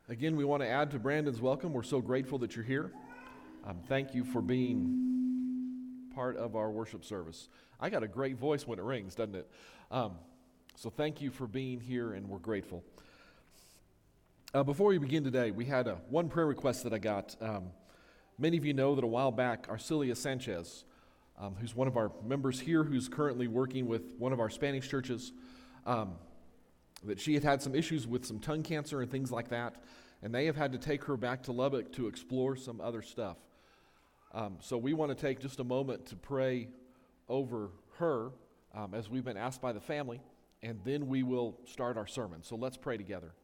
Again, we want to add to Brandon's welcome. We're so grateful that you're here. Thank you for being part of our worship service. I got a great voice when it rings, doesn't it? So thank you for being here, and we're grateful. Before we begin today, we had one prayer request that I got. Many of you know that a while back, Arcelia Sanchez, who's one of our members here, who's currently working with one of our Spanish churches, that she had some issues with some tongue cancer and things like that, and they have had to take her back to Lubbock to explore some other stuff. So we want to take just a moment to pray over her as we've been asked by the family, and then we will start our sermon. So let's pray together.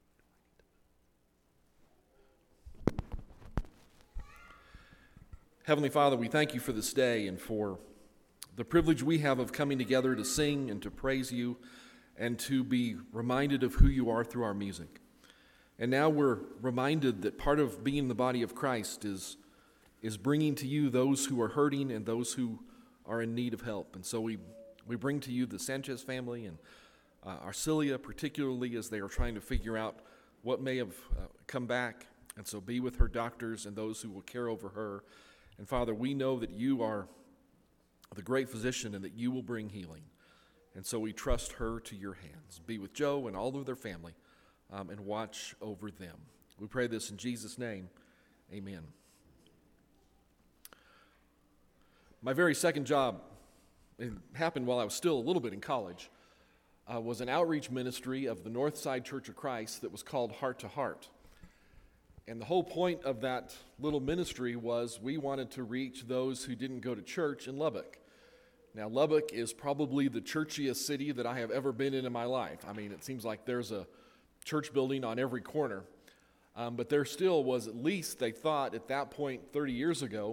Heavenly Father, we thank you for this day and for the privilege we have of coming together to sing and to praise you and to be reminded of who you are through our music. And now we're reminded that part of being the body of Christ is bringing to you those who are hurting and those who are in need of help. And so we bring to you the Sanchez family and Arcelia, particularly as they are trying to figure out what may have come back. And so be with her doctors and those who will care over her. And Father, we know that you are the great physician and that you will bring healing. And so we trust her to your hands. Be with Joe and all of their family and watch over them. We pray this in Jesus' name. Amen. My very second job, it happened while I was still a little bit in college, was an outreach ministry of the Northside Church of Christ that was called Heart to Heart. And the whole point of that little ministry was we wanted to reach those who didn't go to church in Lubbock. Now, Lubbock is probably the churchiest city that I have ever been in my life. I mean, it seems like there's a church building on every corner. But there still was, at least they thought at that point 30 years ago,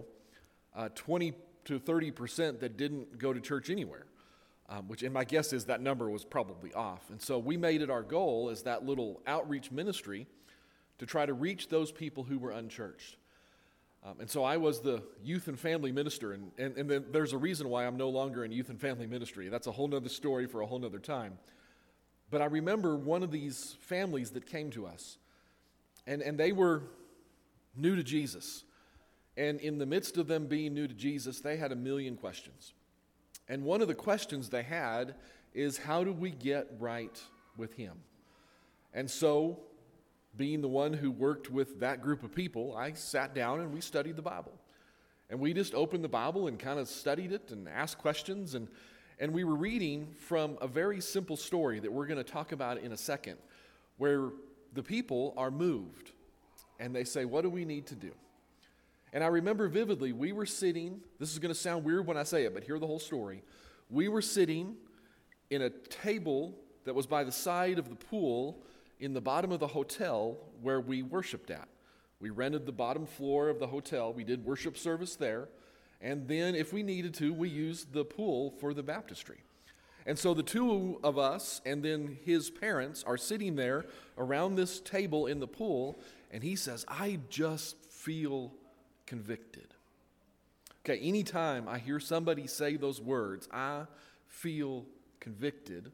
20 to 30% that didn't go to church anywhere. And my guess is that number was probably off. And so we made it our goal as that little outreach ministry to try to reach those people who were unchurched. And so I was the youth and family minister, and then there's a reason why I'm no longer in youth and family ministry. That's a whole nother story for a whole nother time. But I remember one of these families that came to us, and they were new to Jesus. And in the midst of them being new to Jesus, they had a million questions. And one of the questions they had is, how do we get right with him? And so, being the one who worked with that group of people, I sat down and we studied the Bible. And we just opened the Bible and kind of studied it and asked questions. And we were reading from a very simple story that we're going to talk about in a second, where the people are moved. And they say, what do we need to do? And I remember vividly, we were sitting, this is going to sound weird when I say it, but hear the whole story. We were sitting in a table that was by the side of the pool in the bottom of the hotel where we worshiped at. We rented the bottom floor of the hotel. We did worship service there. And then if we needed to, we used the pool for the baptistry. And so the two of us and then his parents are sitting there around this table in the pool. And he says, I just feel convicted. Okay, anytime I hear somebody say those words, I feel convicted,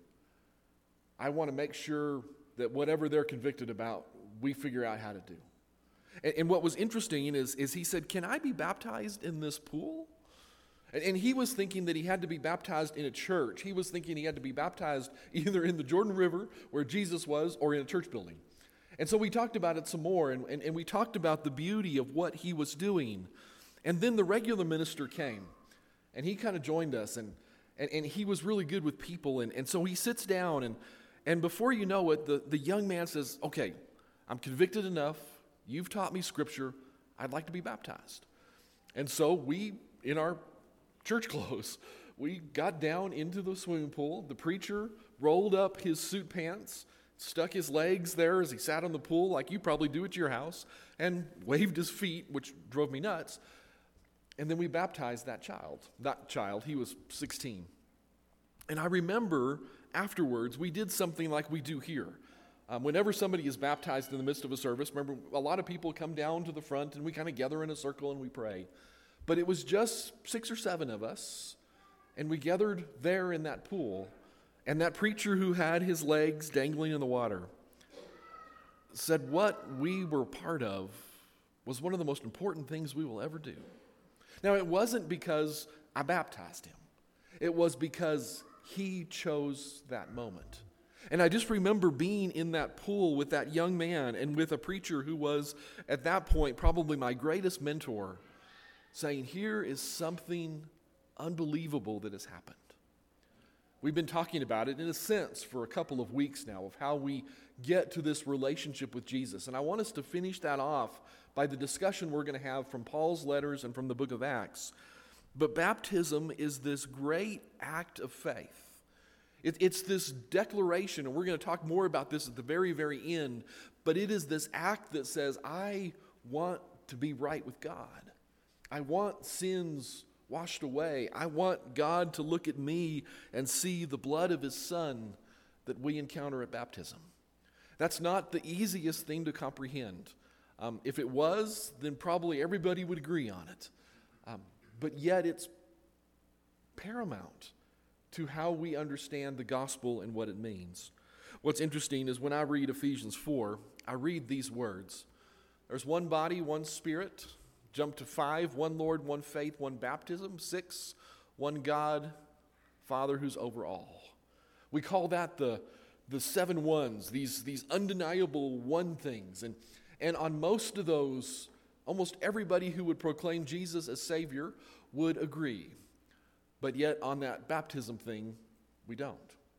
I want to make sure that whatever they're convicted about, we figure out how to do. And what was interesting is he said, can I be baptized in this pool? And he was thinking that he had to be baptized in a church. He was thinking he had to be baptized either in the Jordan River, where Jesus was, or in a church building. And so we talked about it some more, and we talked about the beauty of what he was doing. And then the regular minister came, and he kind of joined us, and he was really good with people. And so he sits down, and before you know it, the young man says, okay, I'm convicted enough. You've taught me Scripture. I'd like to be baptized. And so we, in our church clothes, we got down into the swimming pool. The preacher rolled up his suit pants, stuck his legs there as he sat on the pool like you probably do at your house, and waved his feet, which drove me nuts. And then we baptized that child. That child, he was 16. And I remember afterwards, we did something like we do here. Whenever somebody is baptized in the midst of a service, remember, a lot of people come down to the front and we kind of gather in a circle and we pray. But it was just 6 or 7 of us, and we gathered there in that pool. And that preacher who had his legs dangling in the water said what we were part of was one of the most important things we will ever do. Now, it wasn't because I baptized him. It was because he chose that moment. And I just remember being in that pool with that young man and with a preacher who was, at that point, probably my greatest mentor, saying, here is something unbelievable that has happened. We've been talking about it in a sense for a couple of weeks now of how we get to this relationship with Jesus. And I want us to finish that off by the discussion we're going to have from Paul's letters and from the book of Acts. But baptism is this great act of faith. It's this declaration, and we're going to talk more about this at the very, very end, but it is this act that says, I want to be right with God. I want sins washed away. I want God to look at me and see the blood of his Son that we encounter at baptism. That's not the easiest thing to comprehend. If it was, then probably everybody would agree on it. But yet it's paramount to how we understand the gospel and what it means. What's interesting is when I read Ephesians 4, I read these words. There's one body, one spirit. Jump to 5, one Lord, one faith, one baptism. 6, one God, Father who's over all. We call that the 7 ones, these undeniable one things. And on most of those, almost everybody who would proclaim Jesus as Savior would agree. But yet on that baptism thing, we don't.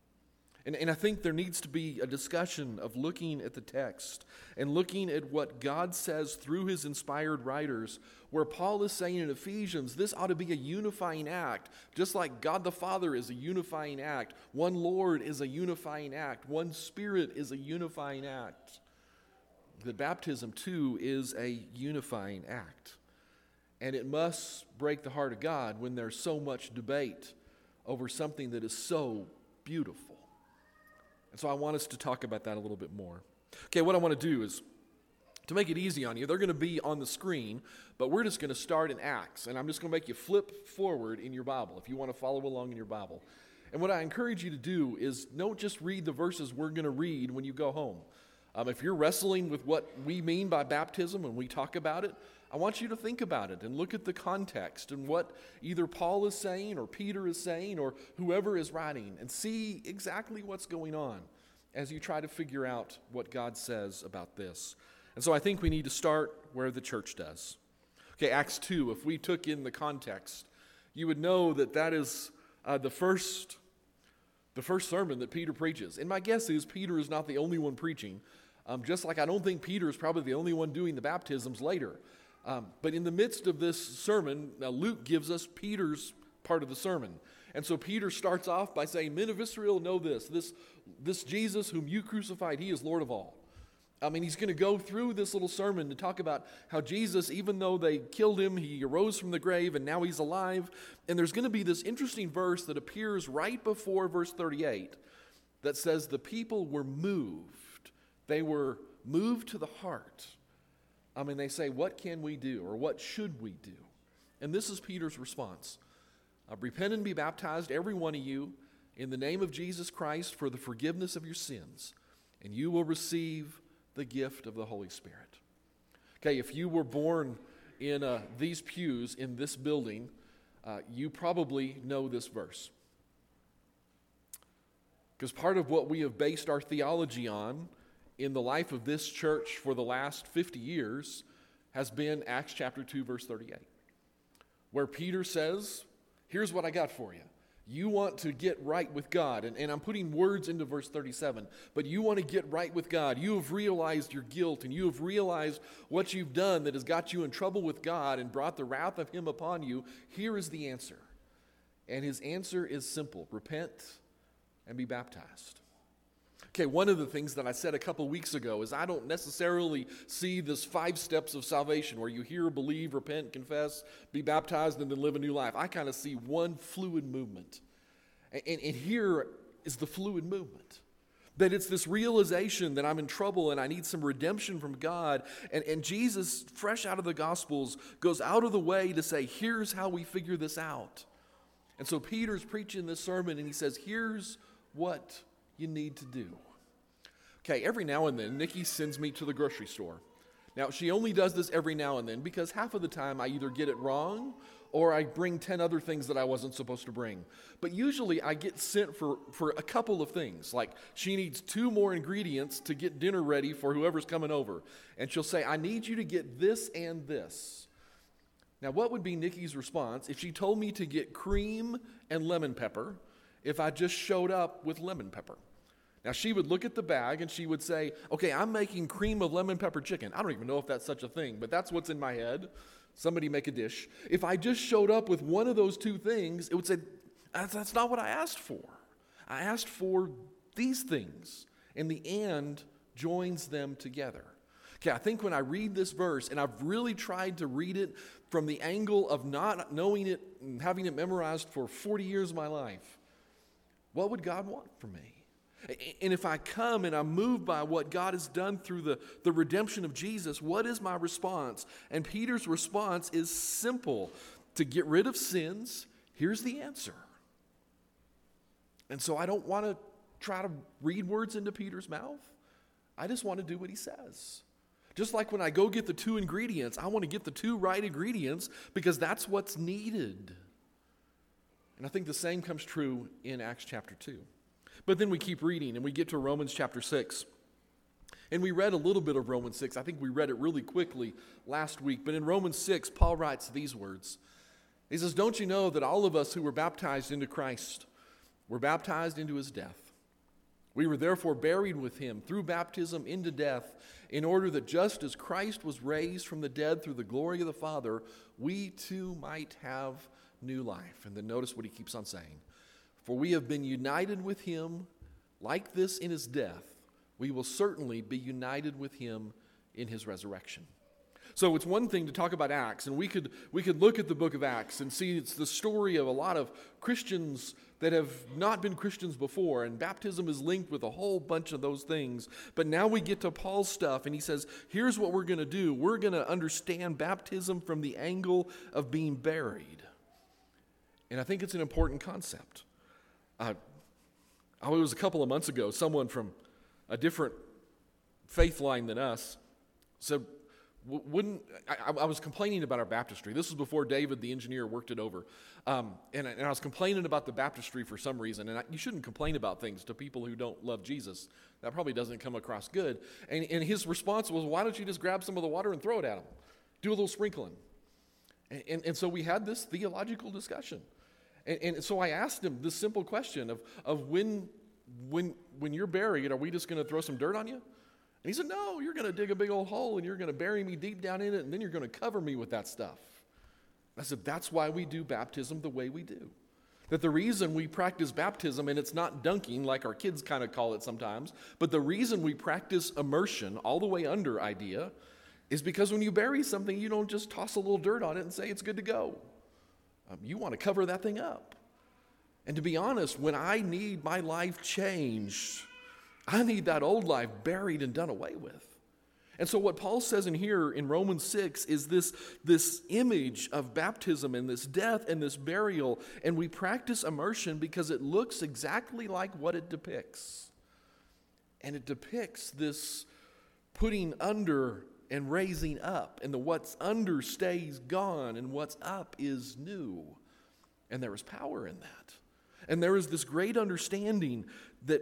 And I think there needs to be a discussion of looking at the text and looking at what God says through his inspired writers, where Paul is saying in Ephesians, this ought to be a unifying act, just like God the Father is a unifying act. One Lord is a unifying act. One Spirit is a unifying act. The baptism, too, is a unifying act. And it must break the heart of God when there's so much debate over something that is so beautiful. And so I want us to talk about that a little bit more. Okay, what I want to do is, to make it easy on you, they're going to be on the screen, but we're just going to start in Acts. And I'm just going to make you flip forward in your Bible if you want to follow along in your Bible. And what I encourage you to do is don't just read the verses we're going to read when you go home. If you're wrestling with what we mean by baptism when we talk about it, I want you to think about it and look at the context and what either Paul is saying or Peter is saying or whoever is writing and see exactly what's going on as you try to figure out what God says about this. And so I think we need to start where the church does. Okay, Acts 2, if we took in the context, you would know that is the first sermon that Peter preaches. And my guess is Peter is not the only one preaching. Just like I don't think Peter is probably the only one doing the baptisms later. But in the midst of this sermon, Luke gives us Peter's part of the sermon. And so Peter starts off by saying, men of Israel, know this Jesus whom you crucified, he is Lord of all. He's going to go through this little sermon to talk about how Jesus, even though they killed him, he arose from the grave and now he's alive. And there's going to be this interesting verse that appears right before verse 38 that says the people were moved. They were moved to the heart. They say, what can we do or what should we do? And this is Peter's response. Repent and be baptized, every one of you, in the name of Jesus Christ for the forgiveness of your sins, and you will receive the gift of the Holy Spirit. Okay, if you were born in these pews in this building, you probably know this verse. Because part of what we have based our theology on in the life of this church for the last 50 years has been Acts chapter 2, verse 38, where Peter says, here's what I got for you. You want to get right with God, and I'm putting words into verse 37, but you want to get right with God. You have realized your guilt, and you have realized what you've done that has got you in trouble with God and brought the wrath of him upon you. Here is the answer. And his answer is simple. Repent and be baptized. Okay, one of the things that I said a couple weeks ago is I don't necessarily see this 5 steps of salvation where you hear, believe, repent, confess, be baptized, and then live a new life. I kind of see one fluid movement. And here is the fluid movement. That it's this realization that I'm in trouble and I need some redemption from God. And Jesus, fresh out of the Gospels, goes out of the way to say, here's how we figure this out. And so Peter's preaching this sermon and he says, here's what you need to do. Okay, every now and then, Nikki sends me to the grocery store. Now, she only does this every now and then because half of the time I either get it wrong or I bring 10 other things that I wasn't supposed to bring. But usually I get sent for a couple of things. Like she needs 2 more ingredients to get dinner ready for whoever's coming over. And she'll say, I need you to get this and this. Now, what would be Nikki's response if she told me to get cream and lemon pepper if I just showed up with lemon pepper? Now, she would look at the bag and she would say, okay, I'm making cream of lemon pepper chicken. I don't even know if that's such a thing, but that's what's in my head. Somebody make a dish. If I just showed up with one of those 2 things, it would say, that's not what I asked for. I asked for these things. And the and joins them together. Okay, I think when I read this verse, and I've really tried to read it from the angle of not knowing it and having it memorized for 40 years of my life, what would God want from me? And if I come and I'm moved by what God has done through the redemption of Jesus, what is my response? And Peter's response is simple. To get rid of sins, here's the answer. And so I don't want to try to read words into Peter's mouth. I just want to do what he says. Just like when I go get the 2 ingredients, I want to get the 2 right ingredients because that's what's needed. And I think the same comes true in Acts chapter 2. But then we keep reading and we get to Romans chapter 6. And we read a little bit of Romans 6. I think we read it really quickly last week. But in Romans 6, Paul writes these words. He says, don't you know that all of us who were baptized into Christ were baptized into his death? We were therefore buried with him through baptism into death, in order that just as Christ was raised from the dead through the glory of the Father, we too might have new life. And then notice what he keeps on saying. For we have been united with him like this in his death. We will certainly be united with him in his resurrection. So it's one thing to talk about Acts, and we could look at the book of Acts and see it's the story of a lot of Christians that have not been Christians before, and baptism is linked with a whole bunch of those things. But now we get to Paul's stuff, and he says, here's what we're going to do. We're going to understand baptism from the angle of being buried. And I think it's an important concept. It was a couple of months ago, someone from a different faith line than us said, I was complaining about our baptistry. This was before David, the engineer, worked it over. And I was complaining about the baptistry for some reason. And you shouldn't complain about things to people who don't love Jesus. That probably doesn't come across good. And his response was, why don't you just grab some of the water and throw it at them? Do a little sprinkling. And so we had this theological discussion. And so I asked him this simple question of when you're buried, are we just going to throw some dirt on you? And he said, no, you're going to dig a big old hole and you're going to bury me deep down in it and then you're going to cover me with that stuff. I said, that's why we do baptism the way we do. That the reason we practice baptism, and it's not dunking like our kids kind of call it sometimes, but the reason we practice immersion, all the way under idea, is because when you bury something, you don't just toss a little dirt on it and say it's good to go. You want to cover that thing up. And to be honest, when I need my life changed, I need that old life buried and done away with. And so what Paul says in here in Romans 6 is this image of baptism and this death and this burial. And we practice immersion because it looks exactly like what it depicts. And it depicts this putting under and raising up. And the what's under stays gone and what's up is new. And there is power in that. And there is this great understanding that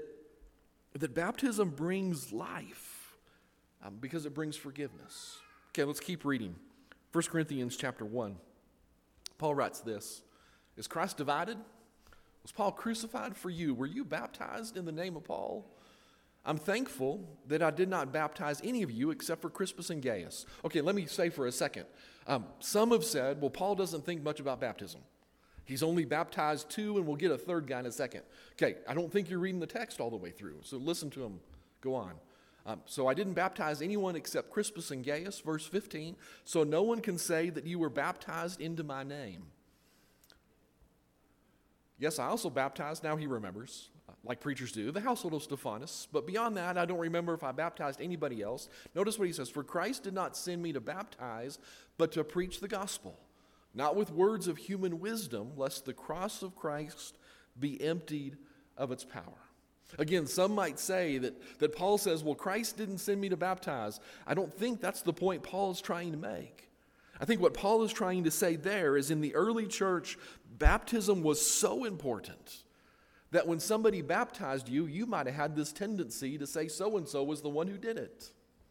baptism brings life because it brings forgiveness. Okay, let's keep reading. 1 Corinthians chapter 1. Paul writes this. Is Christ divided? Was Paul crucified for you? Were you baptized in the name of Paul? I'm thankful that I did not baptize any of you except for Crispus and Gaius. Okay, let me say for a second. Some have said, well, Paul doesn't think much about baptism. He's only baptized 2, and we'll get a third guy in a second. Okay, I don't think you're reading the text all the way through, so listen to him go on. So I didn't baptize anyone except Crispus and Gaius, verse 15, so no one can say that you were baptized into my name. Yes, I also baptized, now he remembers, like preachers do, the household of Stephanus. But beyond that, I don't remember if I baptized anybody else. Notice what he says, for Christ did not send me to baptize, but to preach the gospel. Not with words of human wisdom, lest the cross of Christ be emptied of its power. Again, some might say that Paul says, well, Christ didn't send me to baptize. I don't think that's the point Paul is trying to make. I think what Paul is trying to say there is in the early church, baptism was so important that when somebody baptized you, you might have had this tendency to say so-and-so was the one who did it.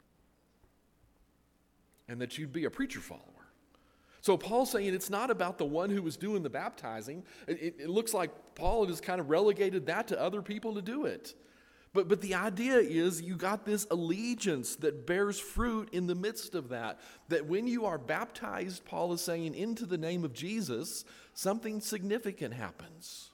And that you'd be a preacher follower. So Paul's saying it's not about the one who was doing the baptizing. It looks like Paul has kind of relegated that to other people to do it. But the idea is you got this allegiance that bears fruit in the midst of that. That when you are baptized, Paul is saying, into the name of Jesus, something significant happens.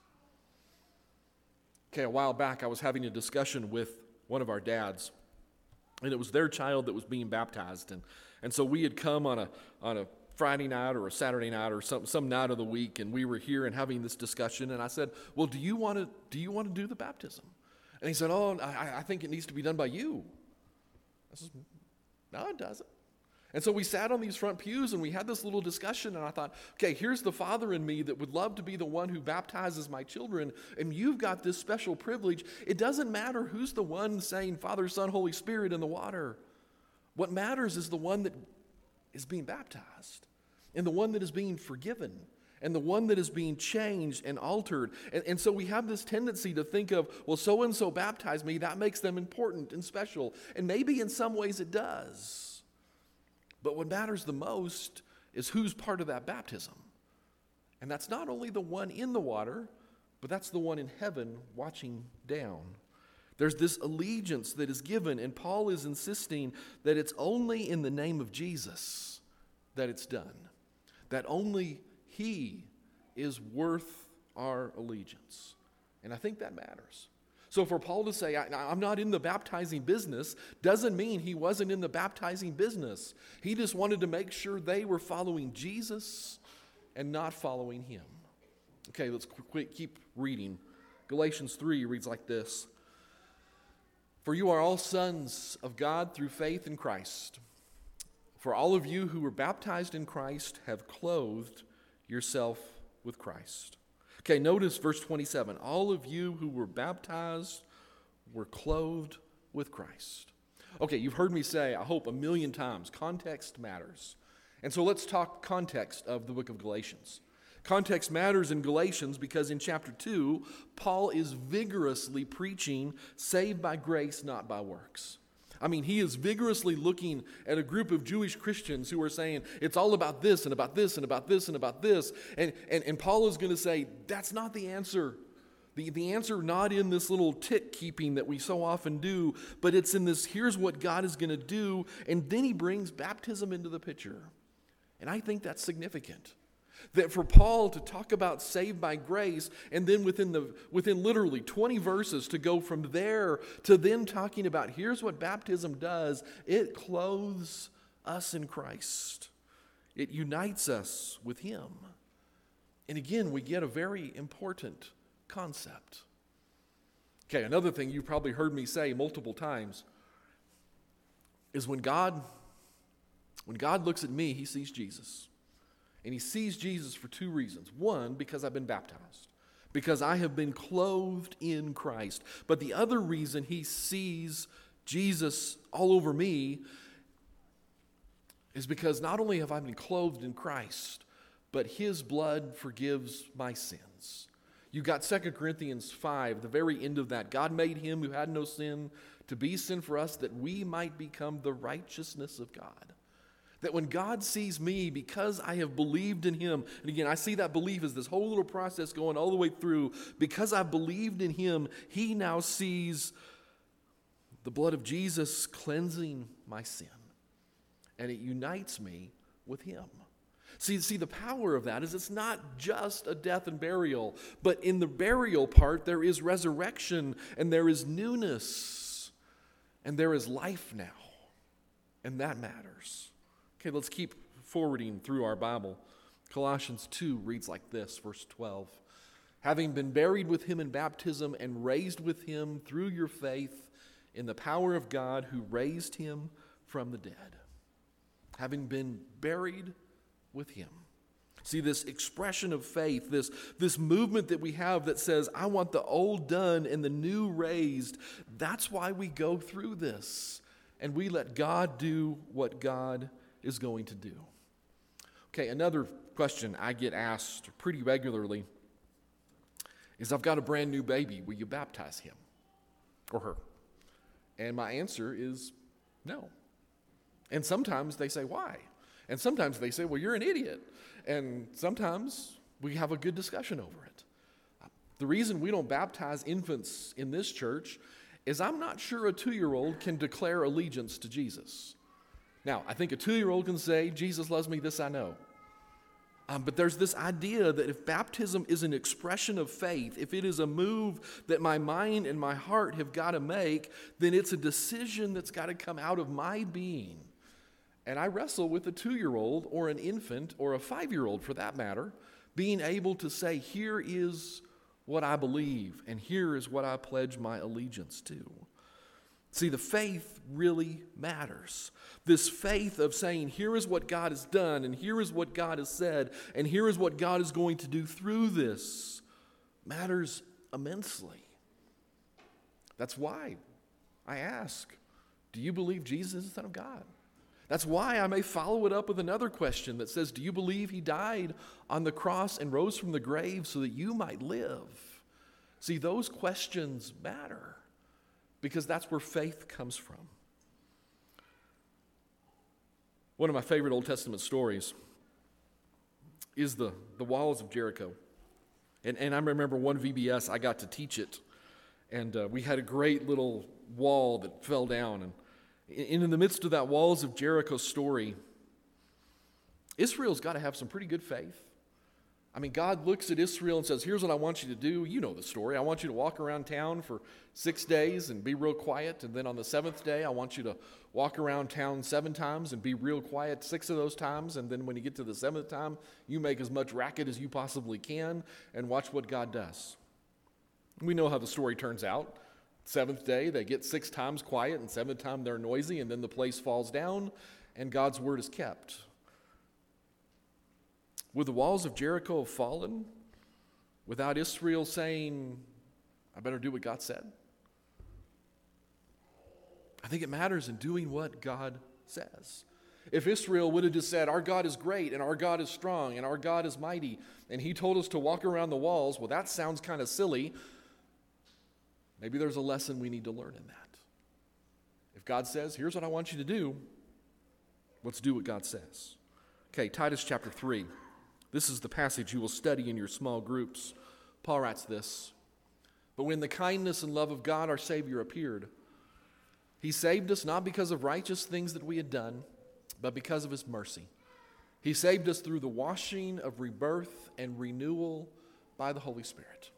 Okay, a while back I was having a discussion with one of our dads. And it was their child that was being baptized. And so we had come on a Friday night or a Saturday night or some night of the week, and we were here and having this discussion. And I said, well, do you want to do the baptism? And he said, oh, I think it needs to be done by you. I said, no, it doesn't. And so we sat on these front pews and we had this little discussion, and I thought, okay, here's the father in me that would love to be the one who baptizes my children, and you've got this special privilege. It doesn't matter who's the one saying Father, Son, Holy Spirit in the water. What matters is the one that is being baptized, and the one that is being forgiven, and the one that is being changed and altered. And so we have this tendency to think of, well, so-and-so baptized me, that makes them important and special. And maybe in some ways it does. But what matters the most is who's part of that baptism. And that's not only the one in the water, but that's the one in heaven watching down. There's this allegiance that is given, and Paul is insisting that it's only in the name of Jesus that it's done. That only He is worth our allegiance. And I think that matters. So for Paul to say, I'm not in the baptizing business, doesn't mean he wasn't in the baptizing business. He just wanted to make sure they were following Jesus and not following him. Okay, let's keep reading. Galatians 3 reads like this. For you are all sons of God through faith in Christ. For all of you who were baptized in Christ have clothed yourself with Christ. Okay, notice verse 27. All of you who were baptized were clothed with Christ. Okay, you've heard me say, I hope, 1,000,000 times, context matters. And so let's talk context of the book of Galatians. Context matters in Galatians because in chapter 2, Paul is vigorously preaching, saved by grace, not by works. I mean, he is vigorously looking at a group of Jewish Christians who are saying, it's all about this and about this and about this and about this. And Paul is going to say, that's not the answer. The answer not in this little tick keeping that we so often do, but it's in this, here's what God is going to do. And then he brings baptism into the picture. And I think that's significant. That for Paul to talk about saved by grace, and then within literally 20 verses to go from there to then talking about here's what baptism does, it clothes us in Christ. It unites us with Him. And again, we get a very important concept. Okay, another thing you've probably heard me say multiple times is when God looks at me, He sees Jesus. And He sees Jesus for two reasons. One, because I've been baptized. Because I have been clothed in Christ. But the other reason He sees Jesus all over me is because not only have I been clothed in Christ, but His blood forgives my sins. You got 2 Corinthians 5, the very end of that. God made Him who had no sin to be sin for us that we might become the righteousness of God. That when God sees me, because I have believed in Him, and again, I see that belief as this whole little process going all the way through, because I've believed in Him, He now sees the blood of Jesus cleansing my sin. And it unites me with Him. See, the power of that is it's not just a death and burial, but in the burial part, there is resurrection, and there is newness, and there is life now. And that matters. Okay, let's keep forwarding through our Bible. Colossians 2 reads like this, verse 12. Having been buried with Him in baptism and raised with Him through your faith in the power of God who raised Him from the dead. Having been buried with Him. See, this expression of faith, this movement that we have that says, I want the old done and the new raised, that's why we go through this. And we let God do what God is going to do. Okay, another question I get asked pretty regularly is, I've got a brand new baby. Will you baptize him or her? And my answer is no. And sometimes they say, why? And sometimes they say, well, you're an idiot. And sometimes we have a good discussion over it. The reason we don't baptize infants in this church is I'm not sure a 2-year-old can declare allegiance to Jesus. Now, I think a 2-year-old can say, Jesus loves me, this I know. But there's this idea that if baptism is an expression of faith, if it is a move that my mind and my heart have got to make, then it's a decision that's got to come out of my being. And I wrestle with a 2-year-old or an infant or a 5-year-old for that matter, being able to say, here is what I believe and here is what I pledge my allegiance to. See, the faith really matters. This faith of saying, here is what God has done, and here is what God has said, and here is what God is going to do through this, matters immensely. That's why I ask, do you believe Jesus is the Son of God? That's why I may follow it up with another question that says, do you believe he died on the cross and rose from the grave so that you might live? See, those questions matter because that's where faith comes from. One of my favorite Old Testament stories is the walls of Jericho. And I remember one VBS, I got to teach it. And we had a great little wall that fell down. And in the midst of that walls of Jericho story, Israel's got to have some pretty good faith. I mean, God looks at Israel and says, here's what I want you to do. You know the story. I want you to walk around town for 6 days and be real quiet. And then on the 7th day, I want you to walk around town 7 times and be real quiet 6 of those times. And then when you get to the 7th time, you make as much racket as you possibly can and watch what God does. We know how the story turns out. 7th day, they get 6 times quiet, and 7th time they're noisy, and then the place falls down, and God's word is kept. Would the walls of Jericho have fallen without Israel saying, I better do what God said? I think it matters in doing what God says. If Israel would have just said, our God is great, and our God is strong, and our God is mighty, and he told us to walk around the walls, well, that sounds kind of silly. Maybe there's a lesson we need to learn in that. If God says, here's what I want you to do, let's do what God says. Okay, Titus chapter 3. This is the passage you will study in your small groups. Paul writes this, but when the kindness and love of God our Savior appeared, he saved us not because of righteous things that we had done, but because of his mercy. He saved us through the washing of rebirth and renewal by the Holy Spirit,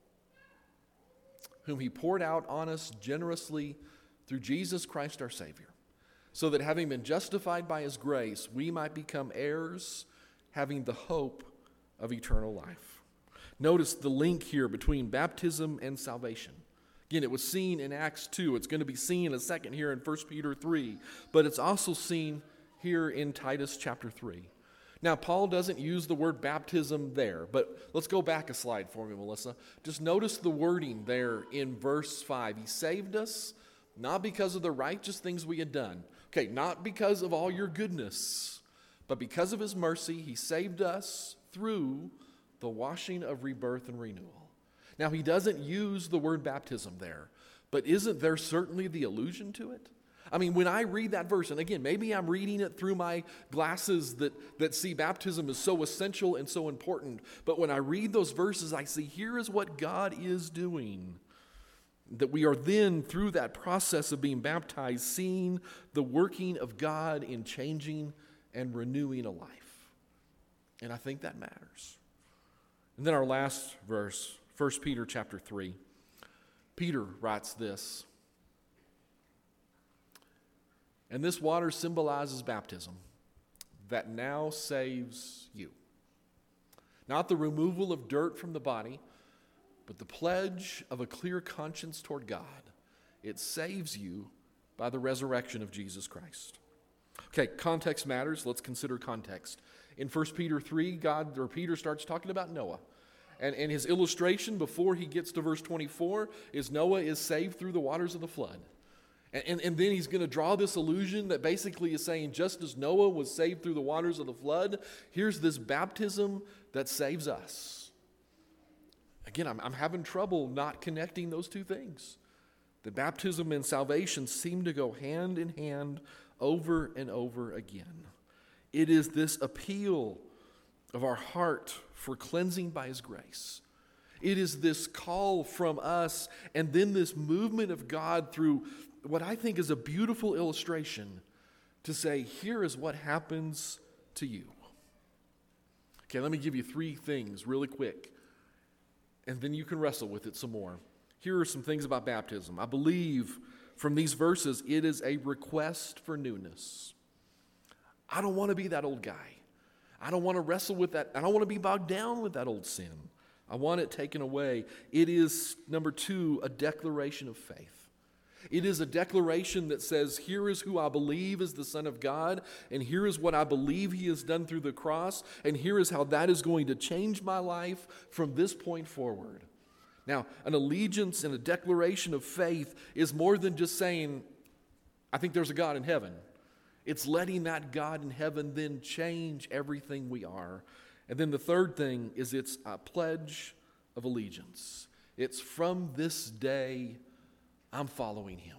whom he poured out on us generously through Jesus Christ our Savior, so that having been justified by his grace, we might become heirs, having the hope of eternal life. Notice the link here between baptism and salvation. Again, it was seen in Acts 2. It's going to be seen in a second here in 1 Peter 3, but it's also seen here in Titus chapter 3. Now, Paul doesn't use the word baptism there, but let's go back a slide for me, Melissa. Just notice the wording there in verse 5. He saved us not because of the righteous things we had done. Okay, not because of all your goodness, but because of his mercy, he saved us through the washing of rebirth and renewal. Now, he doesn't use the word baptism there, but isn't there certainly the allusion to it? I mean, when I read that verse, and again, maybe I'm reading it through my glasses that see baptism is so essential and so important, but when I read those verses, I see here is what God is doing. That we are then, through that process of being baptized, seeing the working of God in changing and renewing a life. And I think that matters. And then our last verse, 1 Peter chapter 3. Peter writes this, and this water symbolizes baptism that now saves you. Not the removal of dirt from the body, but the pledge of a clear conscience toward God. It saves you by the resurrection of Jesus Christ. Okay, context matters. Let's consider context. In 1 Peter 3, Peter starts talking about Noah. And his illustration before he gets to verse 24 is Noah is saved through the waters of the flood. And then he's going to draw this allusion that basically is saying just as Noah was saved through the waters of the flood, here's this baptism that saves us. Again, I'm having trouble not connecting those two things. The baptism and salvation seem to go hand in hand over and over again. It is this appeal of our heart for cleansing by His grace. It is this call from us and then this movement of God through what I think is a beautiful illustration to say, here is what happens to you. Okay, let me give you 3 things really quick, and then you can wrestle with it some more. Here are some things about baptism. I believe from these verses it is a request for newness. I don't want to be that old guy. I don't want to wrestle with that. I don't want to be bogged down with that old sin. I want it taken away. It is, number 2, a declaration of faith. It is a declaration that says, here is who I believe is the Son of God, and here is what I believe He has done through the cross, and here is how that is going to change my life from this point forward. Now, an allegiance and a declaration of faith is more than just saying, I think there's a God in heaven. It's letting that God in heaven then change everything we are. And then the third thing is it's a pledge of allegiance. It's from this day, I'm following Him.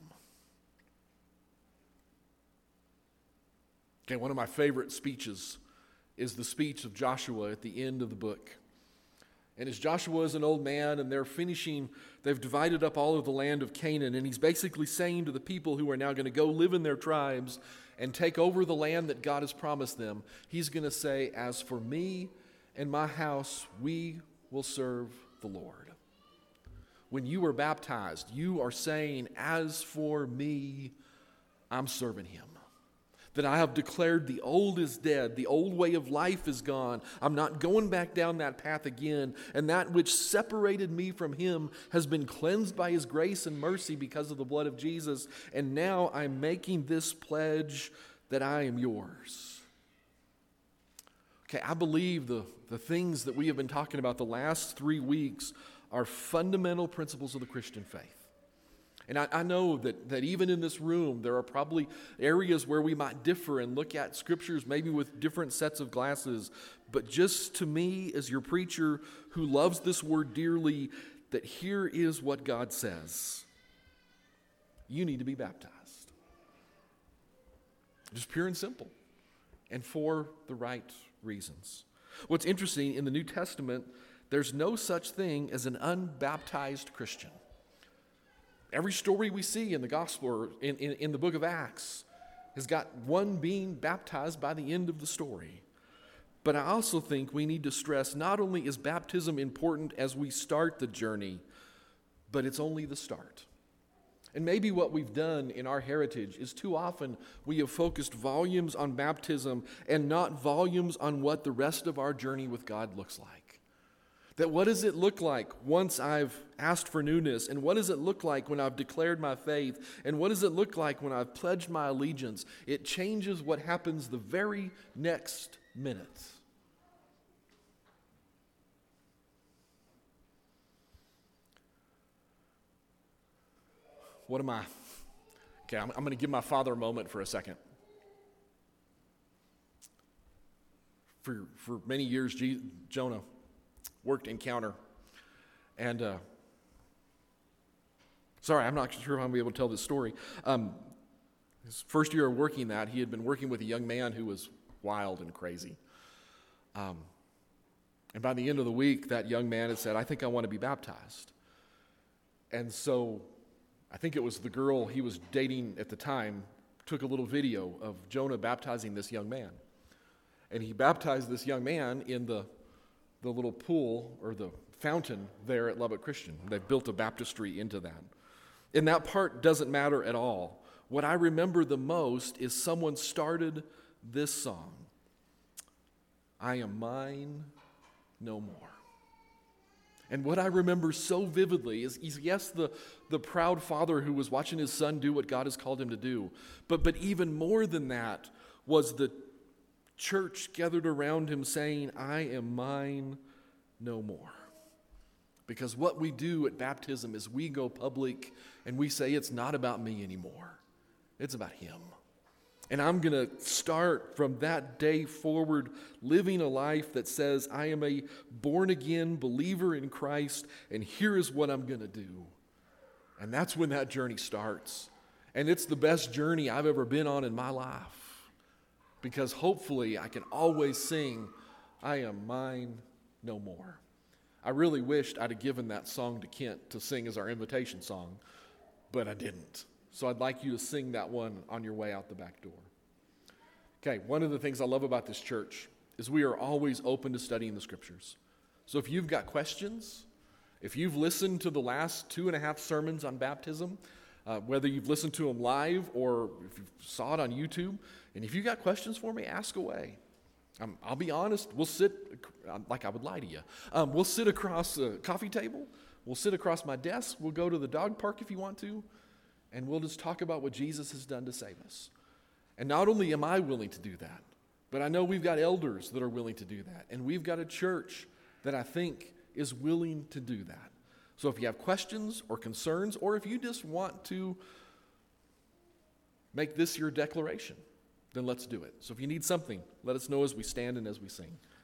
Okay, one of my favorite speeches is the speech of Joshua at the end of the book. And as Joshua is an old man and they've divided up all of the land of Canaan, and he's basically saying to the people who are now going to go live in their tribes and take over the land that God has promised them, he's going to say, as for me and my house, we will serve the Lord. When you are baptized, you are saying, as for me, I'm serving Him. That I have declared the old is dead, the old way of life is gone. I'm not going back down that path again. And that which separated me from Him has been cleansed by His grace and mercy because of the blood of Jesus. And now I'm making this pledge that I am yours. Okay, I believe the things that we have been talking about the last 3 weeks are fundamental principles of the Christian faith. And I know that even in this room, there are probably areas where we might differ and look at scriptures maybe with different sets of glasses. But just to me, as your preacher who loves this word dearly, that here is what God says. You need to be baptized. Just pure and simple. And for the right reasons. What's interesting, in the New Testament, there's no such thing as an unbaptized Christian. Every story we see in the gospel or in the book of Acts has got one being baptized by the end of the story. But I also think we need to stress not only is baptism important as we start the journey, but it's only the start. And maybe what we've done in our heritage is too often we have focused volumes on baptism and not volumes on what the rest of our journey with God looks like. That what does it look like once I've asked for newness? And what does it look like when I've declared my faith? And what does it look like when I've pledged my allegiance? It changes what happens the very next minute. What am I? Okay, I'm going to give my father a moment for a second. For many years, Jonah worked Encounter. And, sorry, I'm not sure if I'm going to be able to tell this story. His first year of working that, he had been working with a young man who was wild and crazy. And by the end of the week, that young man had said, I think I want to be baptized. And so I think it was the girl he was dating at the time took a little video of Jonah baptizing this young man. And he baptized this young man in the little pool or the fountain there at Lubbock Christian. They've built a baptistry into that. And that part doesn't matter at all. What I remember the most is someone started this song. I am mine no more. And what I remember so vividly is yes, the proud father who was watching his son do what God has called him to do. But even more than that, was the church gathered around him saying, I am mine no more. Because what we do at baptism is we go public and we say it's not about me anymore. It's about him. And I'm going to start from that day forward living a life that says I am a born-again believer in Christ, and here is what I'm going to do. And that's when that journey starts. And it's the best journey I've ever been on in my life. Because hopefully I can always sing, I am mine no more. I really wished I'd have given that song to Kent to sing as our invitation song, but I didn't. So I'd like you to sing that one on your way out the back door. Okay, one of the things I love about this church is we are always open to studying the Scriptures. So if you've got questions, if you've listened to the last 2.5 sermons on baptism, whether you've listened to them live or if you saw it on YouTube, and if you've got questions for me, ask away. I'll be honest, we'll sit, like I would lie to you, we'll sit across a coffee table, we'll sit across my desk, we'll go to the dog park if you want to, and we'll just talk about what Jesus has done to save us. And not only am I willing to do that, but I know we've got elders that are willing to do that, and we've got a church that I think is willing to do that. So if you have questions or concerns, or if you just want to make this your declaration, then let's do it. So if you need something, let us know as we stand and as we sing.